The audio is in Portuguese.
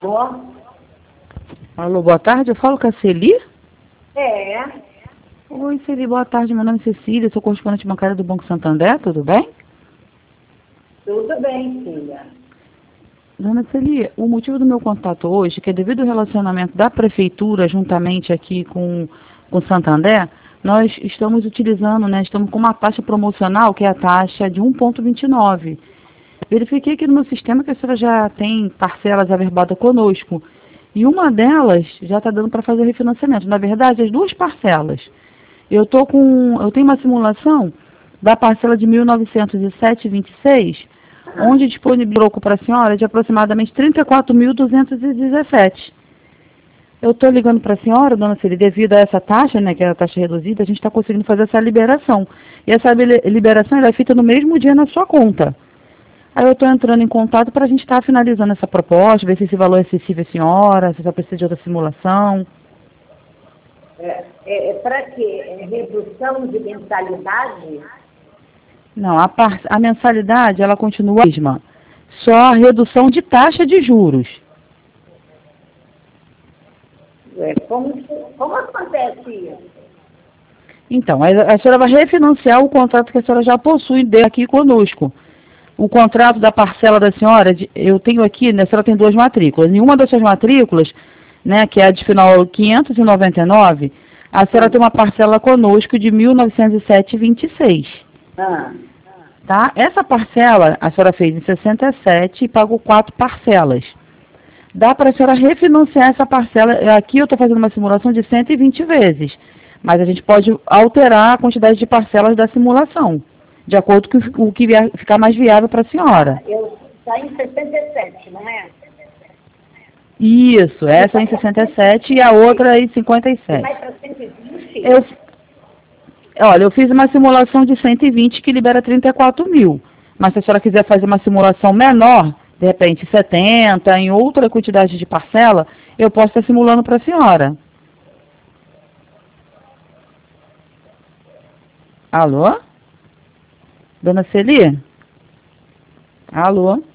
Ó, Alô, boa tarde, eu falo com a Celi? é, Oi, Celi, boa tarde, meu nome é Cecília, sou correspondente bancária do Banco Santander, tudo bem? tudo bem, filha. Dona Celi, o motivo do meu contato hoje é que devido ao relacionamento da Prefeitura juntamente aqui com o Santander, nós estamos utilizando, né, estamos com uma taxa promocional que é a taxa de 1,29. Verifiquei aqui no meu sistema que a senhora já tem parcelas averbadas conosco e uma delas já está dando para fazer o refinanciamento. Na verdade, as duas parcelas. Eu tenho uma simulação da parcela de 1.907,26, onde disponibilizou para a senhora de aproximadamente 34.217. Eu estou ligando para a senhora, dona Celi, devido a essa taxa, né, que é a taxa reduzida, a gente está conseguindo fazer essa liberação. E essa liberação ela é feita no mesmo dia na sua conta. Aí eu estou entrando em contato para a gente estar finalizando essa proposta, ver se esse valor é acessível à senhora, se já precisa de outra simulação. Para quê? Redução de mensalidade? Não, a mensalidade ela continua a mesma, só a redução de taxa de juros. Como acontece isso? Então, a senhora vai refinanciar o contrato que a senhora já possui aqui conosco. O contrato da parcela da senhora, eu tenho aqui, né, a senhora tem duas matrículas. Em uma das suas matrículas, né, que é a de final 599, a senhora tem uma parcela conosco de 1.907,26. Ah, Tá? Essa parcela a senhora fez em 67 e pagou 4 parcelas. Dá para a senhora refinanciar essa parcela. Aqui eu estou fazendo uma simulação de 120 vezes, mas a gente pode alterar a quantidade de parcelas da simulação, de acordo com o que ficar mais viável para a senhora. está em 67, não é? Isso, essa é em 67 e a outra é em E 57. vai para 120? Olha, eu fiz uma simulação de 120 que libera 34 mil. Mas se a senhora quiser fazer uma simulação menor, de repente 70, em outra quantidade de parcela, eu posso estar simulando para a senhora. Alô? Dona Celi? Alô?